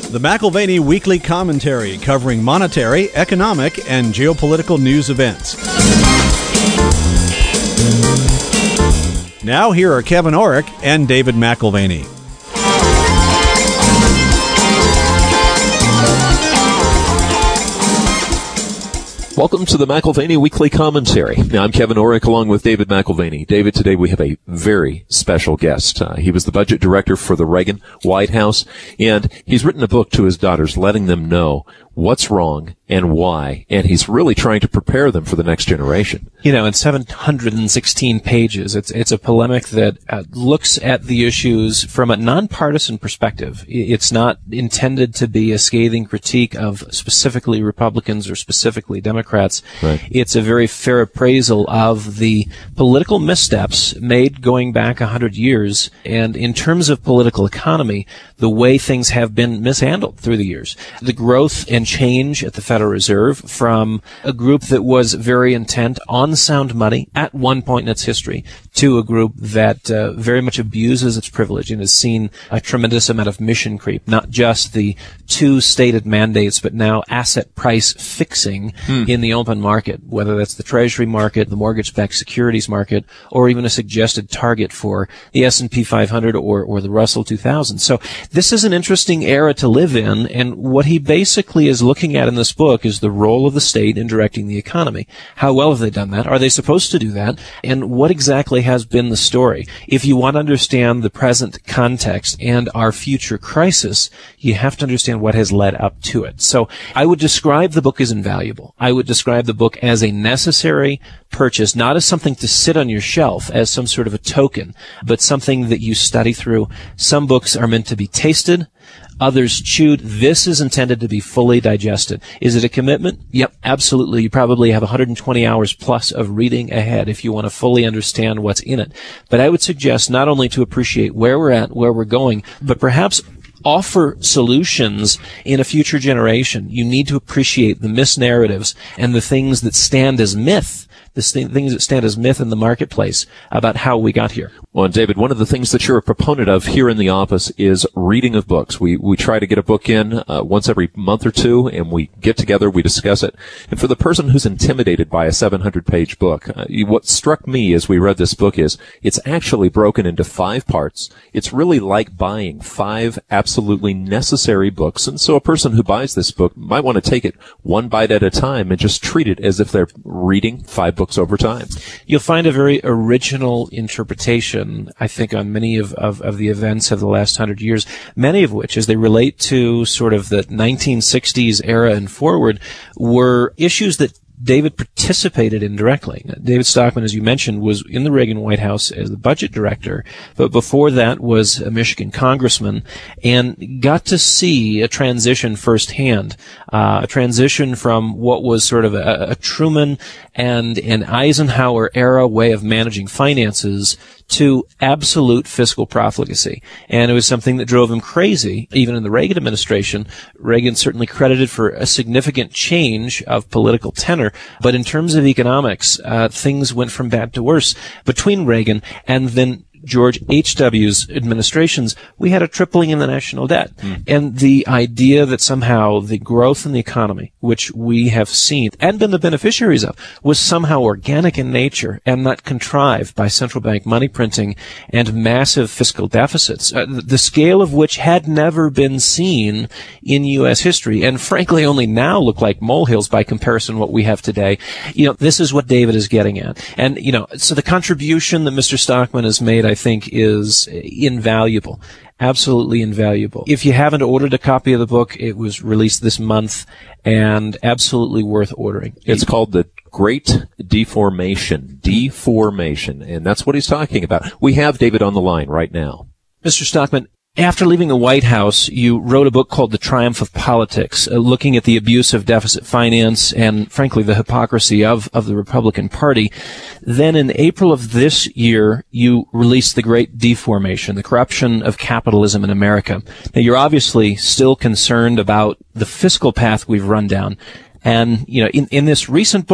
The McIlvaney Weekly Commentary, covering monetary, economic, and geopolitical news events. Now here are Kevin Orrick and David McIlvaney. Welcome to the McIlvaney Weekly Commentary. Now, I'm Kevin Orrick along with David McIlvaney. David, today we have a very special guest. He was the budget director for the Reagan White House, and he's written a book to his daughters letting them know what's wrong and why, and he's really trying to prepare them for the next generation. You know, in 716 pages, it's a polemic that looks at the issues from a nonpartisan perspective. It's not intended to be a scathing critique of specifically Republicans or specifically Democrats. Right. It's a very fair appraisal of the political missteps made going back 100 years, and in terms of political economy, the way things have been mishandled through the years. The growth and change at the Federal Reserve from a group that was very intent on sound money at one point in its history to a group that very much abuses its privilege and has seen a tremendous amount of mission creep, not just the two stated mandates, but now asset price fixing in the open market, whether that's the Treasury market, the mortgage-backed securities market, or even a suggested target for the S&P 500 or the Russell 2000. So this is an interesting era to live in, and what he basically is looking at in this book is the role of the state in directing the economy. How well have they done that? Are they supposed to do that? And what exactly has been the story? If you want to understand the present context and our future crisis, you have to understand what has led up to it. So I would describe the book as invaluable. I would describe the book as a necessary purchase, not as something to sit on your shelf as some sort of a token, but something that you study through. Some books are meant to be tasted, others chewed. This is intended to be fully digested. Is it a commitment? Yep, absolutely. You probably have 120 hours plus of reading ahead if you want to fully understand what's in it. But I would suggest not only to appreciate where we're at, where we're going, but perhaps offer solutions in a future generation. You need to appreciate the misnarratives and the things that stand as myth, things that stand as myth in the marketplace about how we got here. Well, and David, one of the things that you're a proponent of here in the office is reading of books. We try to get a book in once every month or two, and we get together, we discuss it. And for the person who's intimidated by a 700-page book, what struck me as we read this book is it's actually broken into 5 parts. It's really like buying 5 absolutely necessary books. And so a person who buys this book might want to take it one bite at a time and just treat it as if they're reading 5 books over time. You'll find a very original interpretation, I think, on many of the events of the last 100 years, many of which, as they relate to sort of the 1960s era and forward, were issues that David participated in directly. David Stockman, as you mentioned, was in the Reagan White House as the budget director, but before that was a Michigan congressman and got to see a transition firsthand, a transition from what was sort of a Truman and an Eisenhower era way of managing finances to absolute fiscal profligacy. And it was something that drove him crazy, even in the Reagan administration. Reagan certainly credited for a significant change of political tenor, but in terms of economics, things went from bad to worse. Between Reagan and then George H.W.'s administrations, we had a tripling in the national debt. And the idea that somehow the growth in the economy, which we have seen and been the beneficiaries of, was somehow organic in nature and not contrived by central bank money printing and massive fiscal deficits, the scale of which had never been seen in U.S. history, and frankly only now look like molehills by comparison to what we have today. This is what David is getting at. And, so the contribution that Mr. Stockman has made, I think, is invaluable. Absolutely invaluable. If you haven't ordered a copy of the book, it was released this month and absolutely worth ordering. It's called The Great Deformation. Deformation. And that's what he's talking about. We have David on the line right now. Mr. Stockman, after leaving the White House, you wrote a book called The Triumph of Politics, looking at the abuse of deficit finance and, frankly, the hypocrisy of the Republican Party. Then in April of this year, you released The Great Deformation, the corruption of capitalism in America. Now, you're obviously still concerned about the fiscal path we've run down. And, in this recent book,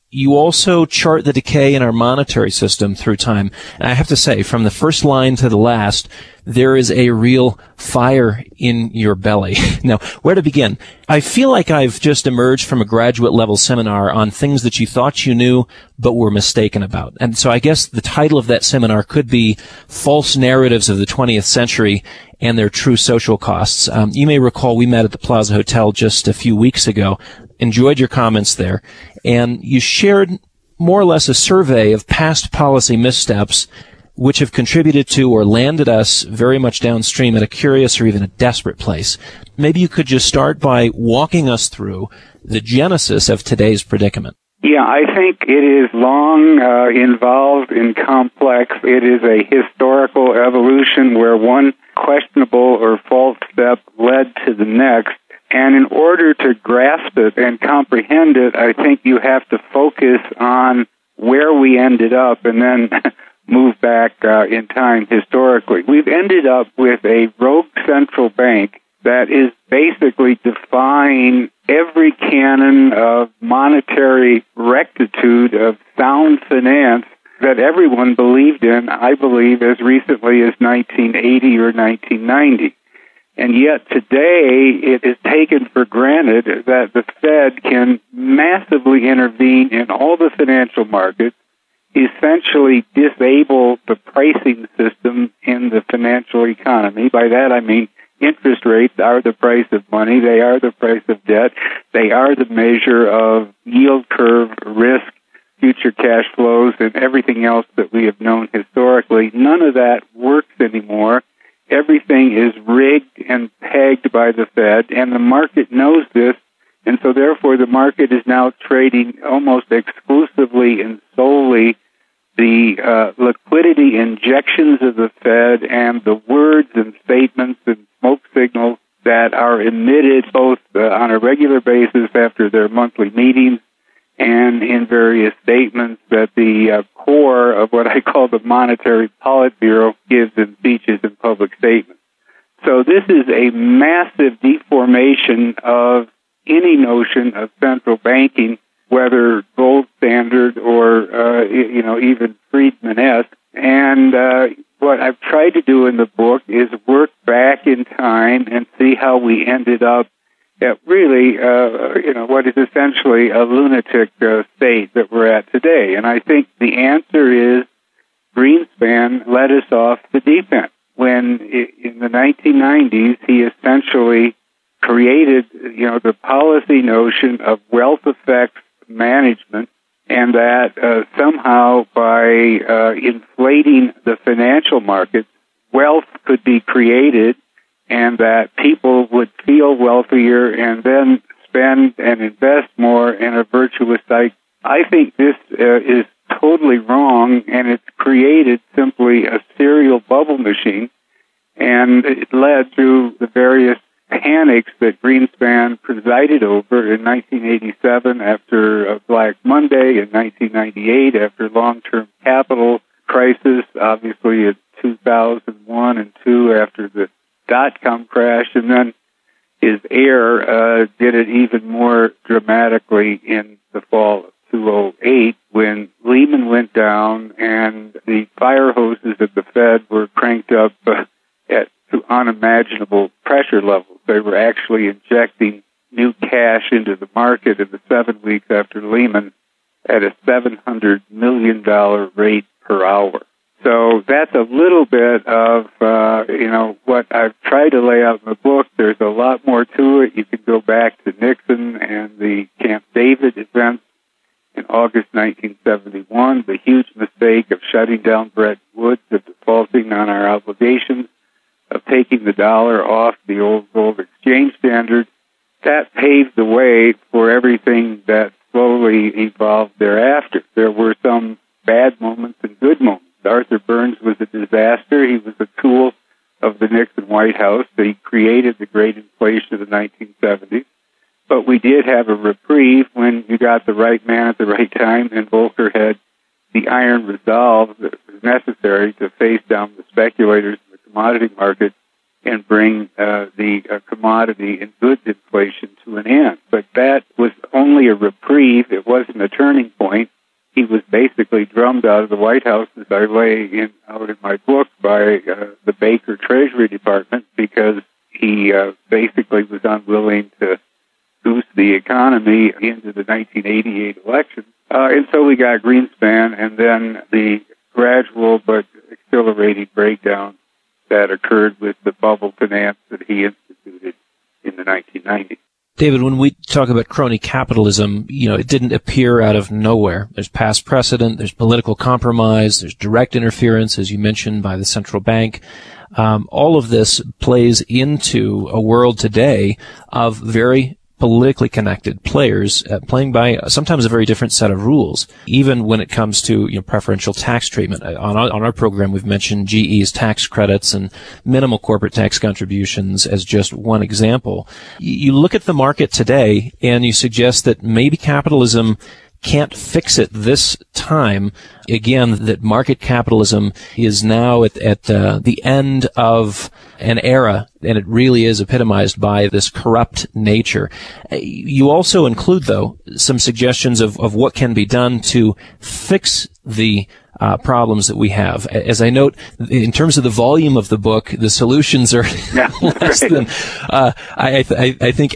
you also chart the decay in our monetary system through time. And I have to say, from the first line to the last, there is a real fire in your belly. Now, where to begin? I feel like I've just emerged from a graduate level seminar on things that you thought you knew but were mistaken about. And so I guess the title of that seminar could be False Narratives of the 20th Century and Their True Social Costs. You may recall we met at the Plaza Hotel just a few weeks ago. Enjoyed your comments there. And you shared more or less a survey of past policy missteps which have contributed to or landed us very much downstream at a curious or even a desperate place. Maybe you could just start by walking us through the genesis of today's predicament. Yeah, I think it is long involved and complex. It is a historical evolution where one questionable or false step led to the next. And in order to grasp it and comprehend it, I think you have to focus on where we ended up and then move back in time historically. We've ended up with a rogue central bank that is basically defying every canon of monetary rectitude, of sound finance that everyone believed in, I believe, as recently as 1980 or 1990. And yet today it is taken for granted that the Fed can massively intervene in all the financial markets, essentially disable the pricing system in the financial economy. By that I mean interest rates are the price of money, they are the price of debt, they are the measure of yield curve risk, future cash flows, and everything else that we have known historically. None of that works anymore. Everything is rigged and pegged by the Fed, and the market knows this, and so therefore the market is now trading almost exclusively and solely the liquidity injections of the Fed and the words and statements and smoke signals that are emitted both on a regular basis after their monthly meetings and in various statements that the core of what I call the monetary Politburo gives in speeches and public statements. So this is a massive deformation of any notion of central banking, whether gold standard or, even Friedman-esque. And what I've tried to do in the book is work back in time and see how we ended up at really, what is essentially a lunatic state that we're at today. And I think the answer is Greenspan let us off the deep end. When in the 1990s, he essentially created, the policy notion of wealth effects management, and that somehow by inflating the financial markets, wealth could be created, and that people would feel wealthier and then spend and invest more in a virtuous cycle. I think this is totally wrong, and it's created simply a serial bubble machine, and it led to the various panics that Greenspan presided over in 1987 after Black Monday, in 1998 after long-term capital crisis, obviously in 2001 and 2 after the dot-com crash, and then his heir did it even more dramatically in the fall of 2008 when Lehman went down and the fire hoses at the Fed were cranked up at unimaginable pressure levels. They were actually injecting new cash into the market in the 7 weeks after Lehman at a $700 million rate per hour. So that's a little bit of, what I've tried to lay out in the book. There's a lot more to it. You can go back to Nixon and the Camp David events in August 1971, the huge mistake of shutting down Bretton Woods, of defaulting on our obligations, of taking the dollar off the old gold exchange standard. That paved the way for everything that slowly evolved thereafter. There were some bad moments and good moments. Arthur Burns was a disaster. He was a tool of the Nixon White House. He created the great inflation of the 1970s. But we did have a reprieve when you got the right man at the right time, and Volcker had the iron resolve that was necessary to face down the speculators in the commodity market and bring the commodity and goods inflation to an end. But that was only a reprieve. It wasn't a turning point. He was basically drummed out of the White House, as I lay out in my book, by the Baker Treasury Department because he basically was unwilling to boost the economy into the 1988 election. And so we got Greenspan, and then the gradual but accelerating breakdown that occurred with the bubble finance that he instituted in the 1990s. David, when we talk about crony capitalism, it didn't appear out of nowhere. There's past precedent, there's political compromise, there's direct interference, as you mentioned, by the central bank. All of this plays into a world today of very politically connected players playing by sometimes a very different set of rules, even when it comes to preferential tax treatment. On our program, we've mentioned GE's tax credits and minimal corporate tax contributions as just one example. You look at the market today and you suggest that maybe capitalism can't fix it this time. Again, that market capitalism is now at the end of an era, and it really is epitomized by this corrupt nature. You also include, though, some suggestions of what can be done to fix the problems that we have. As I note, in terms of the volume of the book, the solutions are less than, I think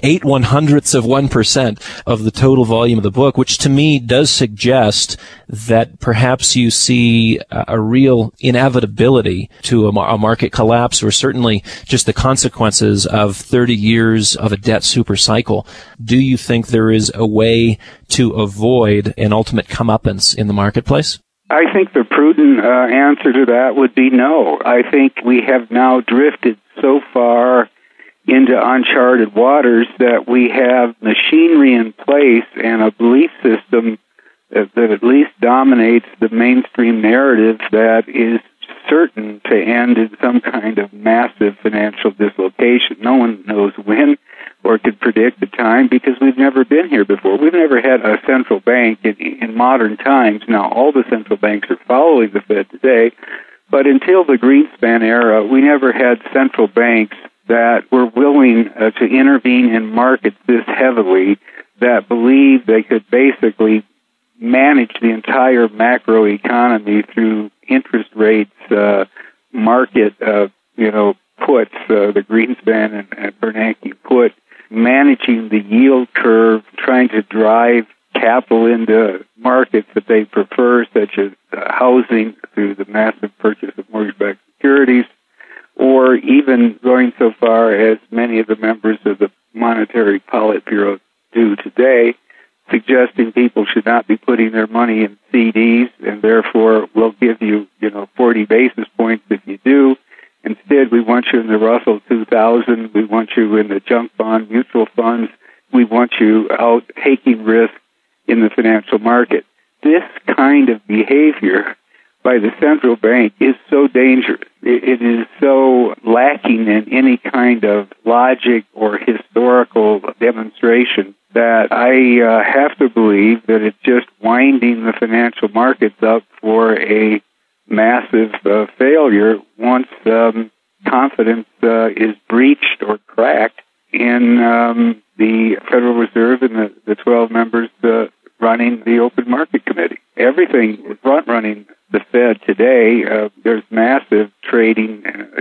0.08% of the total volume of the book, which to me does suggest that perhaps you see a real inevitability to a market collapse, or certainly just the consequences of 30 years of a debt super cycle. Do you think there is a way to avoid an ultimate comeuppance in the marketplace? I think the prudent answer to that would be no. I think we have now drifted so far into uncharted waters that we have machinery in place and a belief system that at least dominates the mainstream narrative that is certain to end in some kind of massive financial dislocation. No one knows when or could predict the time because we've never been here before. We've never had a central bank in modern times. Now, all the central banks are following the Fed today, but until the Greenspan era, we never had central banks that were willing to intervene in markets this heavily, that believed they could basically manage the entire macroeconomy through interest rates, market, puts, the Greenspan and Bernanke put, managing the yield curve, trying to drive capital into markets that they prefer, such as housing through the massive purchase of mortgage-backed securities, or even going so far as many of the members of the Monetary Politburo do today, suggesting people should not be putting their money in CDs, and therefore we'll give you, 40 basis points if you do. Instead, we want you in the Russell 2000. We want you in the junk bond mutual funds. We want you out taking risk in the financial market. This kind of behavior by the central bank is so dangerous. It is so lacking in any kind of logic or historical demonstration that I have to believe that it's just winding the financial markets up for a massive failure once confidence is breached or cracked in the Federal Reserve and the 12 members running the Open Market Committee. Everything is running the Fed today. There's massive trading,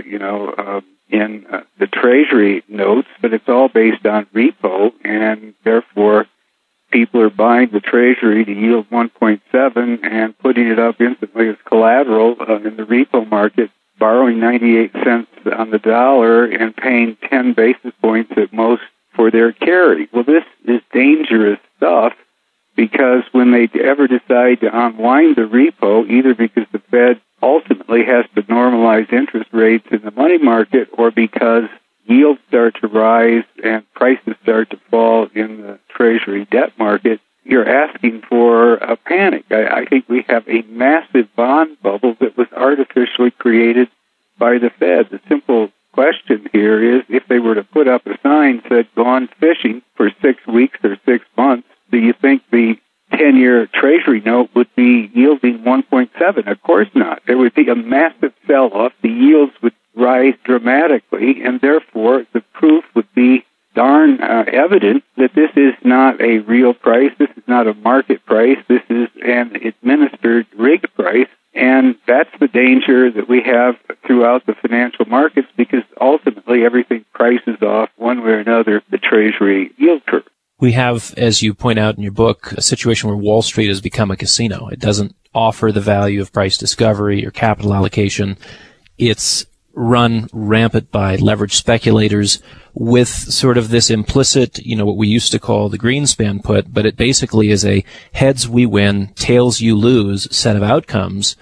in the Treasury notes, but it's all based on repo, and therefore people are buying the Treasury to yield 1.7 and putting it up instantly as collateral in the repo market, borrowing 98 cents on the dollar and paying 10 basis points at most for their carry. Well, this is dangerous stuff because when they ever decide to unwind the repo, either because the Fed ultimately has to normalize interest rates in the money market or because yields start to rise and prices start to fall in the Treasury debt market, you're asking for a panic. I think we have a massive bond bubble that was artificially created by the Fed. The simple question here is, if they were to put up a sign that said, gone fishing for 6 weeks or 6 months, do you think the 10-year Treasury note would be yielding 1.7? Of course not. There would be a massive sell-off. The yields would rise dramatically, and therefore the proof would be darn been evident that this is not a real price, this is not a market price, this is an administered rigged price, and that's the danger that we have throughout the financial markets, because ultimately everything prices off one way or another the Treasury yield curve. We have, as you point out in your book, a situation where Wall Street has become a casino. It doesn't offer the value of price discovery or capital allocation. It's run rampant by leveraged speculators with sort of this implicit, what we used to call the Greenspan put, but it basically is a heads we win, tails you lose set of outcomes.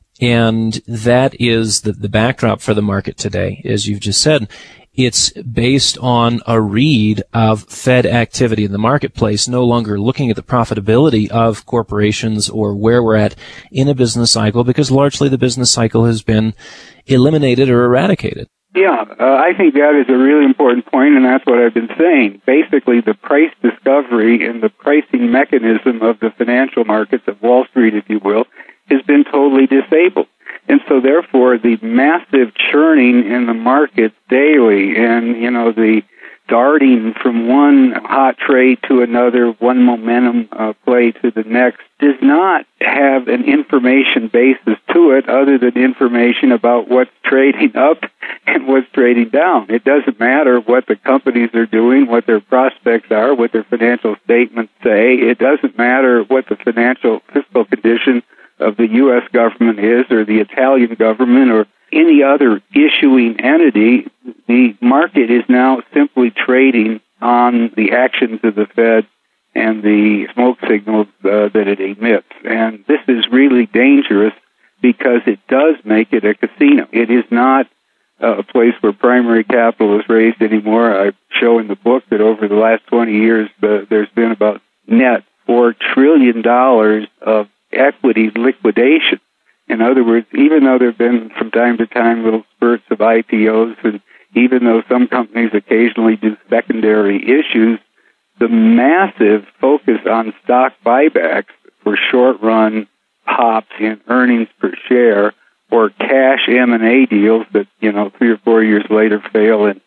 And that is the backdrop for the market today, as you've just said. It's based on a read of Fed activity in the marketplace, no longer looking at the profitability of corporations or where we're at in a business cycle, because largely the business cycle has been eliminated or eradicated. Yeah, I think that is a really important point, and that's what I've been saying. Basically, the price discovery and the pricing mechanism of the financial markets, of Wall Street, if you will, has been totally disabled. And so, therefore, the massive churning in the markets daily and, the darting from one hot trade to another, one momentum play to the next, does not have an information basis to it other than information about what's trading up and what's trading down. It doesn't matter what the companies are doing, what their prospects are, what their financial statements say. It doesn't matter what the fiscal condition of the U.S. government is, or the Italian government, or any other issuing entity. The market is now simply trading on the actions of the Fed and the smoke signals that it emits. And this is really dangerous because it does make it a casino. It is not a place where primary capital is raised anymore. I show in the book that over the last 20 years, there's been about net $4 trillion of equity liquidation. In other words, even though there have been from time to time little spurts of IPOs, and even though some companies occasionally do secondary issues, the massive focus on stock buybacks for short-run pops in earnings per share or cash M&A deals that, 3 or 4 years later fail and,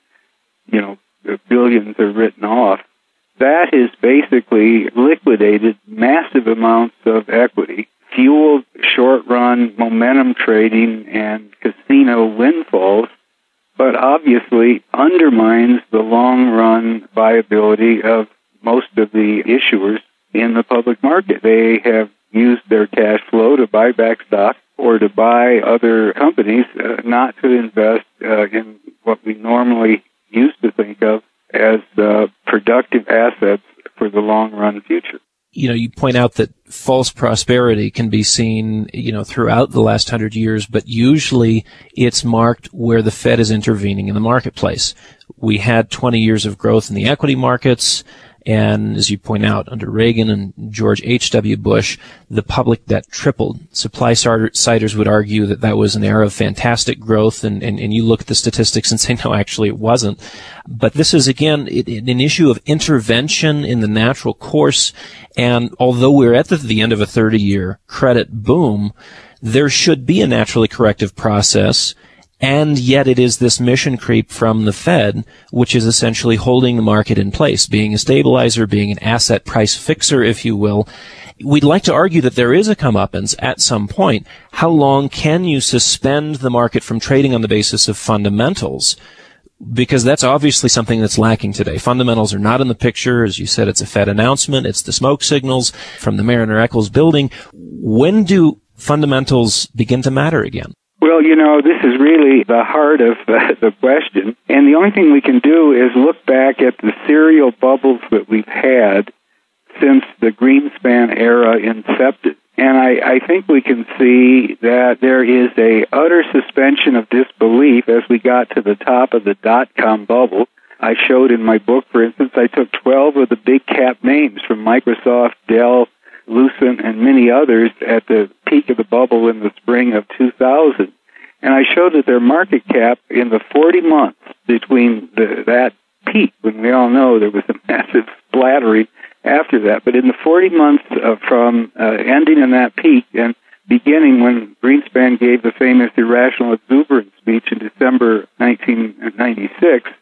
the billions are written off, that has basically liquidated massive amounts of equity, fueled short-run momentum trading and casino windfalls, but obviously undermines the long-run viability of most of the issuers in the public market. They have used their cash flow to buy back stock or to buy other companies, not to invest in what we normally used to think of as productive assets for the long-run future. You point out that false prosperity can be seen, throughout the last 100 years, but usually it's marked where the Fed is intervening in the marketplace. We had 20 years of growth in the equity markets, and as you point out, under Reagan and George H.W. Bush, the public debt tripled. Supply-siders would argue that that was an era of fantastic growth, and you look at the statistics and say, no, actually it wasn't. But this is, again, an issue of intervention in the natural course, and although we're at the end of a 30-year credit boom, there should be a naturally corrective process. And yet it is this mission creep from the Fed, which is essentially holding the market in place, being a stabilizer, being an asset price fixer, if you will. We'd like to argue that there is a comeuppance at some point. How long can you suspend the market from trading on the basis of fundamentals? Because that's obviously something that's lacking today. Fundamentals are not in the picture. As you said, it's a Fed announcement. It's the smoke signals from the Mariner Eccles building. When do fundamentals begin to matter again? Well, this is really the heart of the question. And the only thing we can do is look back at the serial bubbles that we've had since the Greenspan era incepted. And I think we can see that there is a utter suspension of disbelief as we got to the top of the dot-com bubble. I showed in my book, for instance, I took 12 of the big cap names from Microsoft, Dell, Lucent, and many others at the peak of the bubble in the spring of 2000. And I showed that their market cap in the 40 months between that peak, when we all know there was a massive splattering after that, but in the 40 months from ending in that peak and beginning when Greenspan gave the famous irrational exuberance speech in December 1996,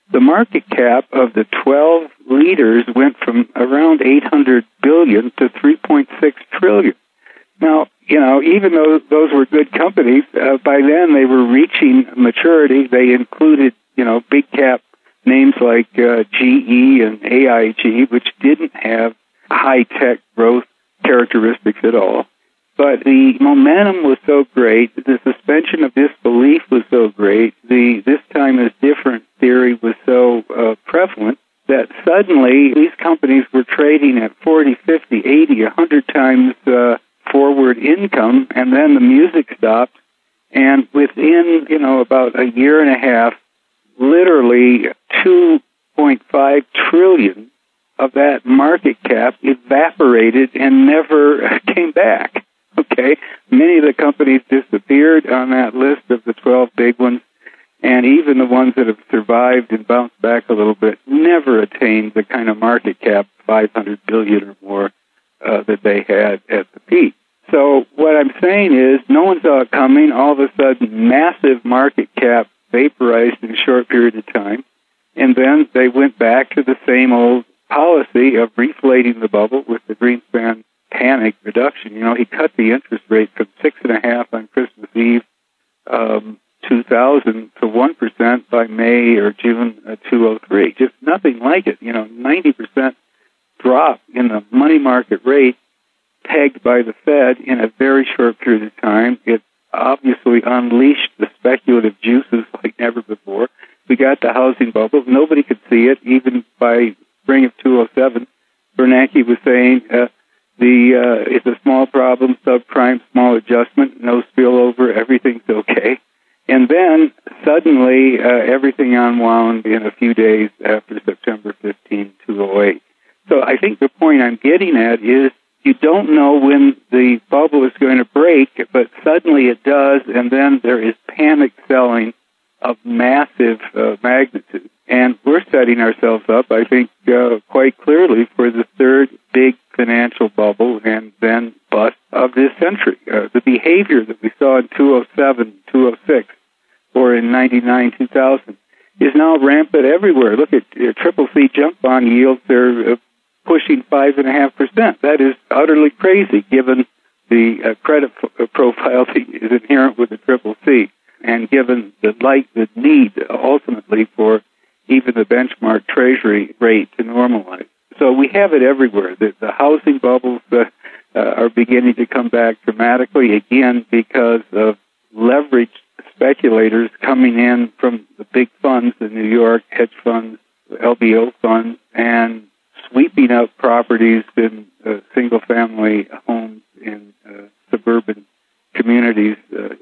the market cap of the 12 leaders went from around $800 billion to $3.6 trillion. Now, even though those were good companies, by then they were reaching maturity. They included, big cap names like GE and AIG, which didn't have high-tech growth characteristics at all. But the momentum was so great, the suspension of disbelief was so great, the this time is different theory was so prevalent that suddenly these companies were trading at 40, 50, 80, 100 times forward income, and then the music stopped. And within, about a year and a half, literally 2.5 trillion of that market cap evaporated and never came back. Okay, many of the companies disappeared on that list of the 12 big ones, and even the ones that have survived and bounced back a little bit never attained the kind of market cap, 500 billion or more, that they had at the peak. So what I'm saying is, no one saw it coming. All of a sudden, massive market cap vaporized in a short period of time, and then they went back to the same old policy of reflating the bubble with the Greenspan panic reduction. He cut the interest rate from 6.5% on Christmas Eve 2000 to 1% by May or June 2003. Just nothing like it. 90% drop in the money market rate pegged by the Fed in a very short period of time. It obviously unleashed the speculative juices like never before. We got the housing bubble. Nobody could see it. Even by spring of 2007, Bernanke was saying, it's a small problem, subprime, small adjustment, no spillover, everything's okay. And then suddenly everything unwound in a few days after September 15, 2008. So I think the point I'm getting at is you don't know when the bubble is going to break, but suddenly it does, and then there is panic selling of massive magnitude. And we're setting ourselves up, I think, quite clearly for the third big financial bubble and then bust of this century. The behavior that we saw in 2007, 2006, or in 99, 2000 is now rampant everywhere. Look at triple C jump bond yields. They're pushing 5.5%. That is utterly crazy given the credit profile that is inherent with the triple C and given the need ultimately for even the benchmark treasury rate to normalize. So we have it everywhere. The housing bubbles are beginning to come back dramatically, again, because of leveraged speculators coming in from the big funds in New York, hedge funds, LBO funds, and sweeping up properties in single-family homes in suburban communities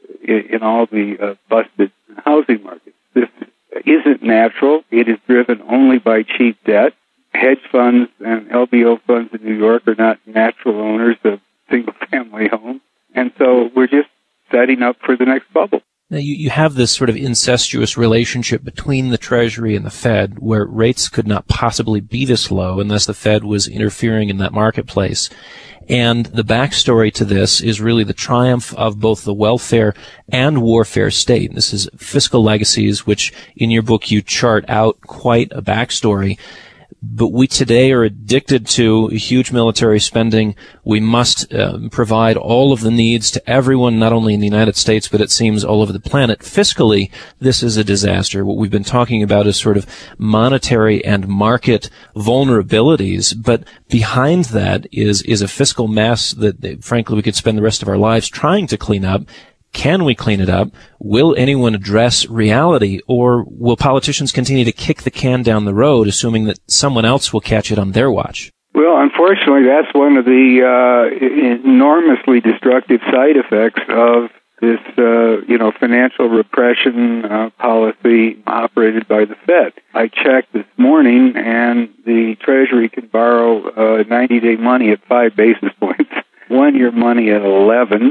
in all the busted housing markets. This isn't natural. It is driven only by cheap debt. Hedge funds and LBO funds in New York are not natural owners of single-family homes. And so we're just setting up for the next bubble. Now, you have this sort of incestuous relationship between the Treasury and the Fed where rates could not possibly be this low unless the Fed was interfering in that marketplace. And the backstory to this is really the triumph of both the welfare and warfare state. This is Fiscal Legacies, which in your book you chart out quite a backstory. But we today are addicted to huge military spending. We must provide all of the needs to everyone, not only in the United States, but it seems all over the planet. Fiscally, this is a disaster. What we've been talking about is sort of monetary and market vulnerabilities, but behind that is a fiscal mess that, frankly, we could spend the rest of our lives trying to clean up. Can we clean it up? Will anyone address reality, or will politicians continue to kick the can down the road, assuming that someone else will catch it on their watch? Well, unfortunately, that's one of the enormously destructive side effects of this, financial repression policy operated by the Fed. I checked this morning, and the Treasury can borrow 90-day money at 5 basis points. 1-year money at 11,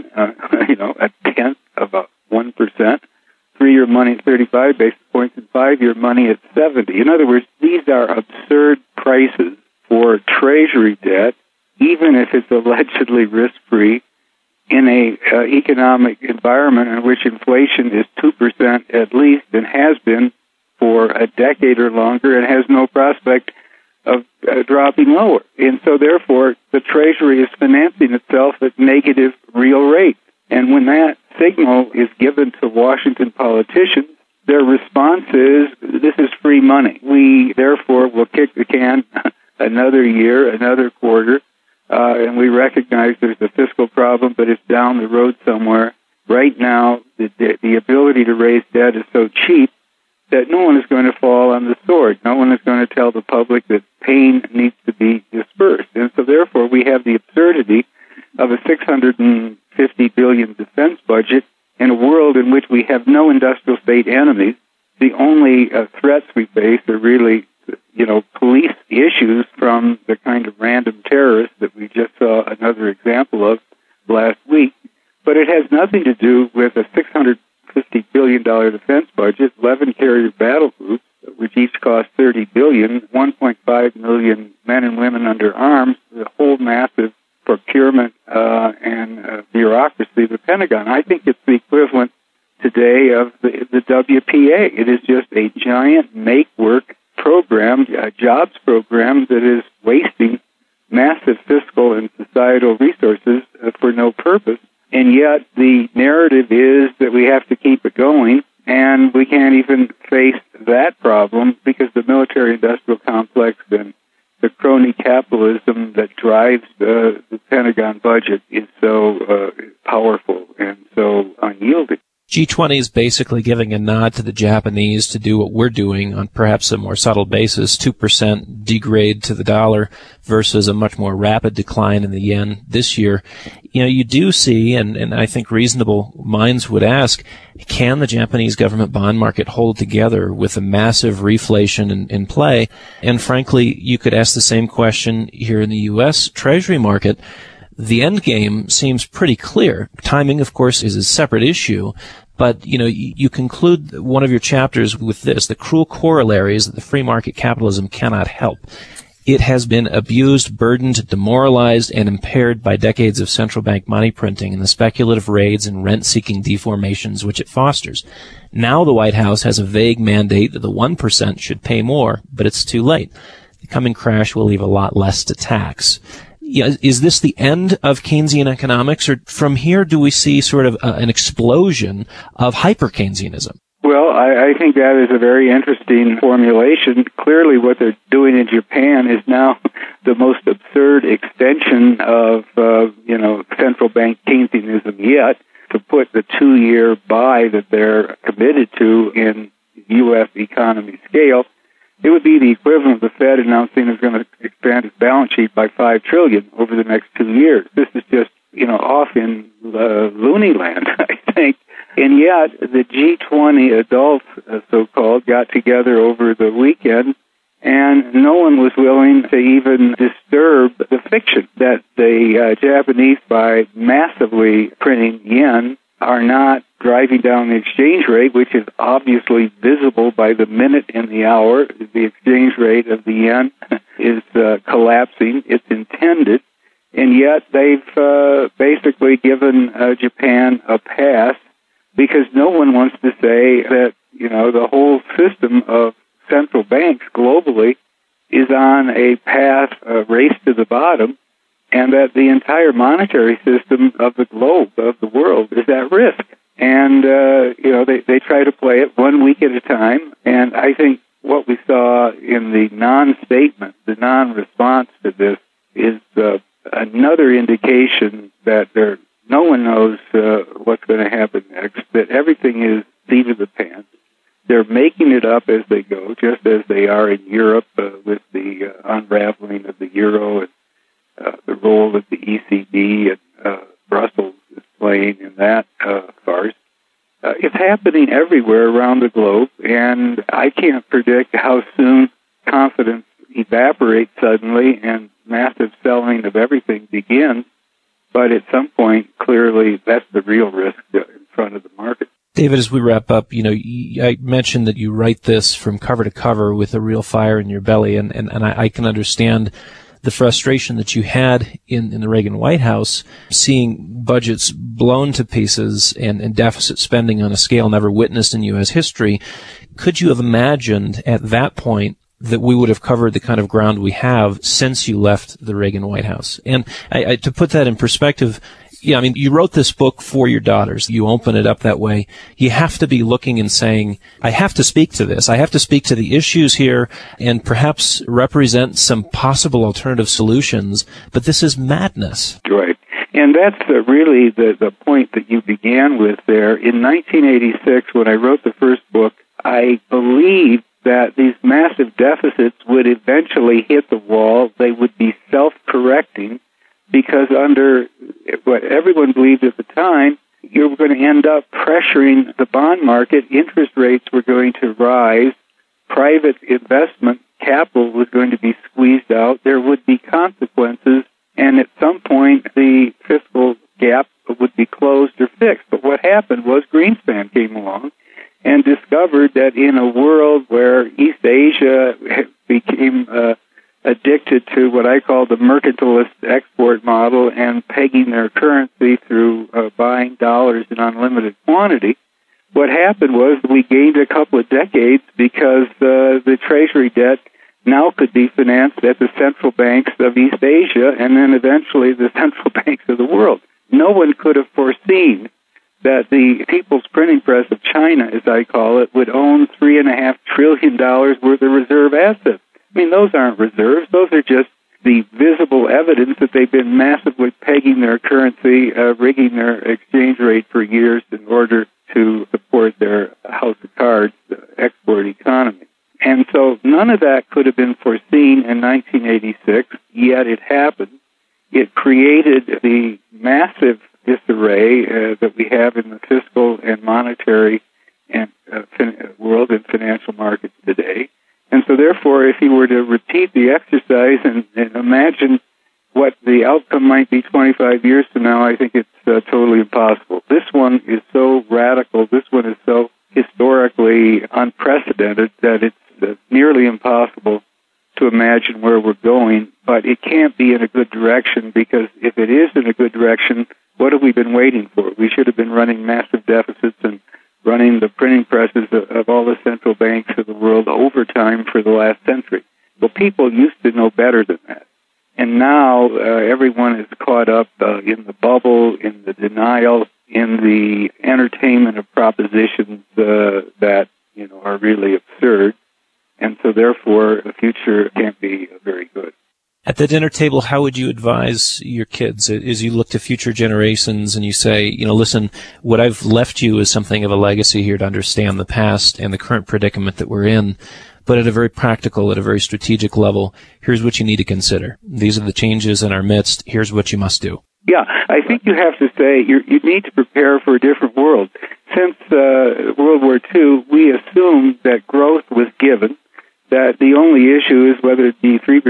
a tenth of 1%. 3-year money at 35 basis points, and 5-year money at 70. In other words, these are absurd prices for Treasury debt, even if it's allegedly risk-free, in a economic environment in which inflation is 2% at least and has been for for a decade or longer and has no prospect of dropping lower. And so therefore, the Treasury is financing itself at negative real rates. And when that signal is given to Washington politicians, their response is, this is free money. We, therefore, will kick the can another year, another quarter, and we recognize there's a fiscal problem, but it's down the road somewhere. Right now, the ability to raise debt is so cheap that no one is going to fall on the sword. No one is going to tell the public that pain needs to be dispersed. And so, therefore, we have the absurdity of a $650 billion defense budget in a world in which we have no industrial state enemies. The only threats we face are really, police issues from the kind of random terrorists that we just saw another example of last week. But it has nothing to do with a $650 billion defense budget, 11 carrier battle groups, which each cost $30 billion, 1.5 million men and women under arms, the whole massive procurement and bureaucracy of the Pentagon. I think it's the equivalent today of the WPA. It is just a giant make-work program, a jobs program that is wasting massive fiscal and societal resources for no purpose. And yet the narrative is that we have to keep it going, and we can't even face that problem because the military-industrial complex and the crony capitalism that drives the Pentagon budget is so powerful and so unyielding. G20 is basically giving a nod to the Japanese to do what we're doing on perhaps a more subtle basis, 2% degrade to the dollar versus a much more rapid decline in the yen this year. You do see, and I think reasonable minds would ask, can the Japanese government bond market hold together with a massive reflation in play? And frankly, you could ask the same question here in the U.S. Treasury market. The end game seems pretty clear. Timing, of course, is a separate issue, but, you conclude one of your chapters with this. The cruel corollary is that the free market capitalism cannot help. It has been abused, burdened, demoralized, and impaired by decades of central bank money printing and the speculative raids and rent-seeking deformations which it fosters. Now the White House has a vague mandate that the 1% should pay more, but it's too late. The coming crash will leave a lot less to tax. Is this the end of Keynesian economics, or from here do we see sort of an explosion of hyper-Keynesianism? Well, I think that is a very interesting formulation. Clearly what they're doing in Japan is now the most absurd extension of, central bank Keynesianism yet, to put the 2-year buy that they're committed to in U.S. economy scale. It would be the equivalent of the Fed announcing it's going to expand its balance sheet by $5 trillion over the next 2 years. This is just, off in loony land, I think. And yet, the G20 adults, so-called, got together over the weekend, and no one was willing to even disturb the fiction that the Japanese, by massively printing yen, are not driving down the exchange rate, which is obviously visible by the minute and the hour. The exchange rate of the yen is collapsing. It's intended. And yet they've basically given Japan a pass because no one wants to say that, the whole system of central banks globally is on a path, a race to the bottom, and that the entire monetary system of the globe, of the world, is at risk. And, they try to play it 1 week at a time. And I think what we saw in the non-statement, the non-response to this, is another indication that no one knows what's going to happen next, that everything is seat of the pants. They're making it up as they go, just as they are in Europe with the unraveling of the euro and the role that the ECB and Brussels is playing in that farce. It's happening everywhere around the globe, and I can't predict how soon confidence evaporates suddenly and massive selling of everything begins, but at some point, clearly, that's the real risk in front of the market. David, as we wrap up, I mentioned that you write this from cover to cover with a real fire in your belly, and I can understand the frustration that you had in the Reagan White House, seeing budgets blown to pieces and deficit spending on a scale never witnessed in U.S. history. Could you have imagined at that point that we would have covered the kind of ground we have since you left the Reagan White House? And to put that in perspective, yeah, I mean, you wrote this book for your daughters. You open it up that way. You have to be looking and saying, I have to speak to this. I have to speak to the issues here and perhaps represent some possible alternative solutions, but this is madness. Right. And that's really the point that you began with there. In 1986, when I wrote the first book, I believed that these massive deficits would eventually hit the wall. They would be self-correcting, because under what everyone believed at the time, you were going to end up pressuring the bond market. Interest rates were going to rise. Private investment capital was going to be squeezed out. There would be consequences, and at some point the fiscal gap would be closed or fixed. But what happened was Greenspan came along and discovered that in a world where East Asia became addicted to what I call the mercantilist export model and pegging their currency through buying dollars in unlimited quantity, what happened was we gained a couple of decades because the Treasury debt now could be financed at the central banks of East Asia and then eventually the central banks of the world. No one could have foreseen that the People's Printing Press of China, as I call it, would own $3.5 trillion worth of reserve assets. I mean, those aren't reserves. Those are just the visible evidence that they've been massively pegging their currency, rigging their exchange rate for years in order to support their house of cards export economy. And so none of that could have been foreseen in 1986, yet it happened. It created the massive disarray that we have in the fiscal and monetary and world and financial markets today. And so therefore, if you were to repeat the exercise and imagine what the outcome might be 25 years from now, I think it's totally impossible. This one is so radical, this one is so historically unprecedented that it's nearly impossible to imagine where we're going, but it can't be in a good direction, because if it is in a good direction, what have we been waiting for? We should have been running massive deficits and running the printing presses of all the central banks of the world overtime for the last century. Well, people used to know better than that. And now everyone is caught up in the bubble, in the denial, in the entertainment of propositions that are really absurd. And so therefore, the future can't be very good. At the dinner table, how would you advise your kids as you look to future generations and you say, listen, what I've left you is something of a legacy here to understand the past and the current predicament that we're in, but at a very practical, at a very strategic level, here's what you need to consider. These are the changes in our midst. Here's what you must do. Yeah, I think you have to say you need to prepare for a different world. Since World War II, we assumed that growth was given, that the only issue is whether it be 3%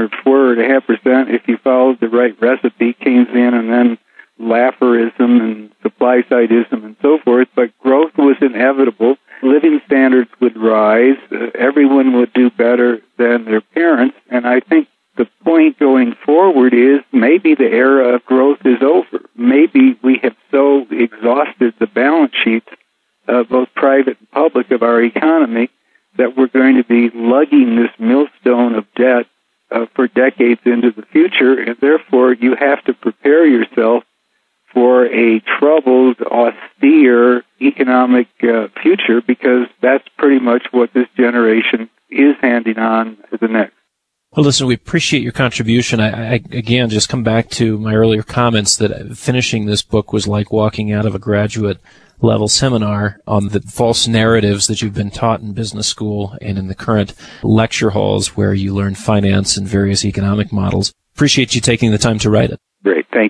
or 4.5%. If you followed the right recipe, Keynesian and then Lafferism and supply-sideism and so forth, but growth was inevitable. Living standards would rise. Everyone would do better than their parents. And I think the point going forward is maybe the era of growth is over. Maybe we have so exhausted the balance sheets, both private and public, of our economy, that we're going to be lugging this millstone of debt for decades into the future, and therefore you have to prepare yourself for a troubled, austere economic future, because that's pretty much what this generation is handing on to the next. Well, listen, we appreciate your contribution. I again, just come back to my earlier comments that finishing this book was like walking out of a graduate level seminar on the false narratives that you've been taught in business school and in the current lecture halls where you learn finance and various economic models. Appreciate you taking the time to write it. Great. Thank you.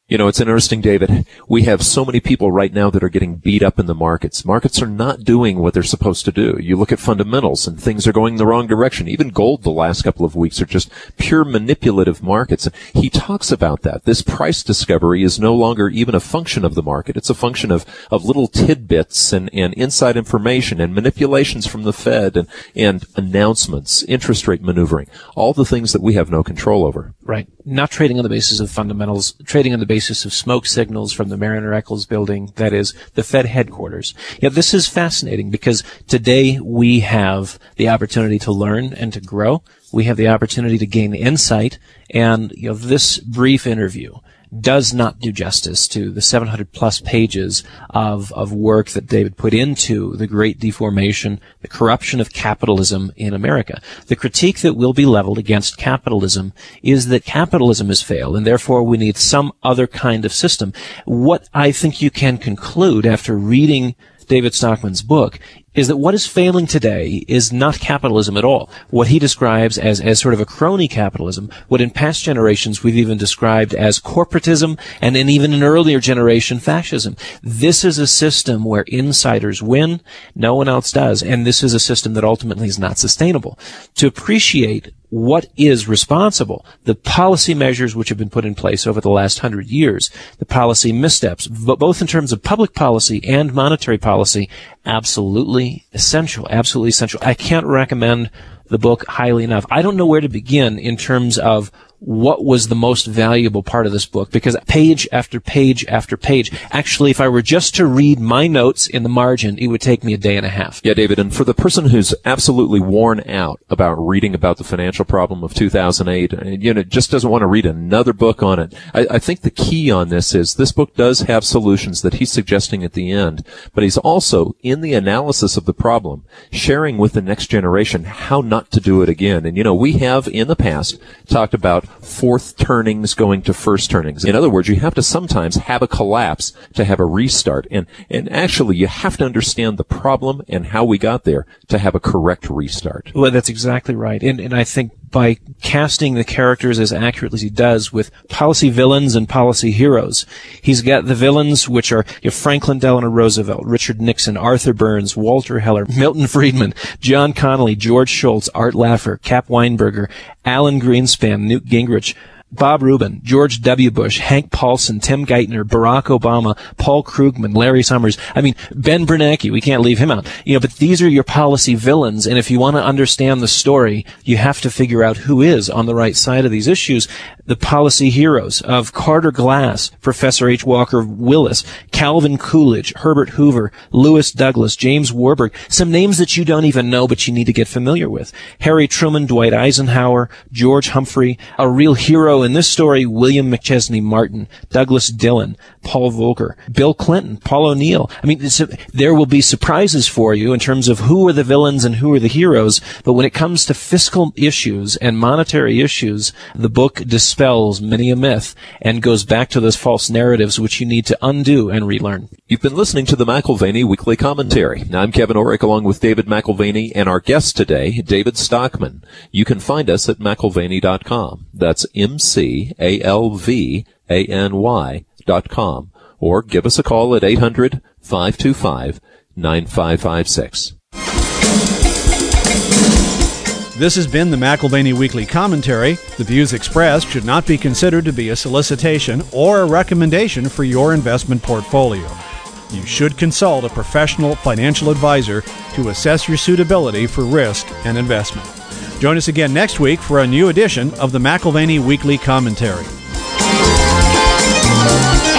You know, it's interesting, David. We have so many people right now that are getting beat up in the markets. Markets are not doing what they're supposed to do. You look at fundamentals and things are going the wrong direction. Even gold the last couple of weeks are just pure manipulative markets. He talks about that. This price discovery is no longer even a function of the market. It's a function of little tidbits and inside information and manipulations from the Fed and announcements, interest rate maneuvering, all the things that we have no control over. Right. Not trading on the basis of fundamentals, trading on the basis of smoke signals from the Mariner Eccles building, that is, the Fed headquarters. Yeah, this is fascinating because today we have the opportunity to learn and to grow. We have the opportunity to gain insight, and this brief interview does not do justice to the 700 plus pages of work that David put into the Great Deformation, the corruption of capitalism in America. The critique that will be leveled against capitalism is that capitalism has failed, and therefore we need some other kind of system. What I think you can conclude after reading David Stockman's book is that what is failing today is not capitalism at all. What he describes as sort of a crony capitalism, what in past generations we've even described as corporatism, and in even an earlier generation, fascism. This is a system where insiders win, no one else does, and this is a system that ultimately is not sustainable. To appreciate what is responsible, the policy measures which have been put in place over the last 100 years, the policy missteps, both in terms of public policy and monetary policy, absolutely essential, absolutely essential. I can't recommend the book highly enough. I don't know where to begin in terms of what was the most valuable part of this book, because page after page after page, actually, if I were just to read my notes in the margin, it would take me a day and a half. Yeah, David, and for the person who's absolutely worn out about reading about the financial problem of 2008, and, just doesn't want to read another book on it, I think the key on this is this book does have solutions that he's suggesting at the end, but he's also, in the analysis of the problem, sharing with the next generation how not to do it again. And, we have in the past talked about fourth turnings going to first turnings. In other words, you have to sometimes have a collapse to have a restart. And actually, you have to understand the problem and how we got there to have a correct restart. Well, that's exactly right. And I think by casting the characters as accurately as he does with policy villains and policy heroes, he's got the villains, which are Franklin Delano Roosevelt, Richard Nixon, Arthur Burns, Walter Heller, Milton Friedman, John Connally, George Shultz, Art Laffer, Cap Weinberger, Alan Greenspan, Newt Gingrich, Bob Rubin, George W. Bush, Hank Paulson, Tim Geithner, Barack Obama, Paul Krugman, Larry Summers. Ben Bernanke, we can't leave him out. But these are your policy villains, and if you want to understand the story, you have to figure out who is on the right side of these issues. The policy heroes of Carter Glass, Professor H. Walker Willis, Calvin Coolidge, Herbert Hoover, Lewis Douglas, James Warburg, some names that you don't even know but you need to get familiar with. Harry Truman, Dwight Eisenhower, George Humphrey, a real hero in this story, William McChesney Martin, Douglas Dillon, Paul Volcker, Bill Clinton, Paul O'Neill. There will be surprises for you in terms of who are the villains and who are the heroes, but when it comes to fiscal issues and monetary issues, the book dispels many a myth and goes back to those false narratives which you need to undo and relearn. You've been listening to the McAlvany Weekly Commentary. I'm Kevin Orrick along with David McAlvany and our guest today, David Stockman. You can find us at McAlvany.com. That's McAlvany.com. Or give us a call at 800-525-9556. This has been the McAlvany Weekly Commentary. The views expressed should not be considered to be a solicitation or a recommendation for your investment portfolio. You should consult a professional financial advisor to assess your suitability for risk and investment. Join us again next week for a new edition of the McAlvany Weekly Commentary.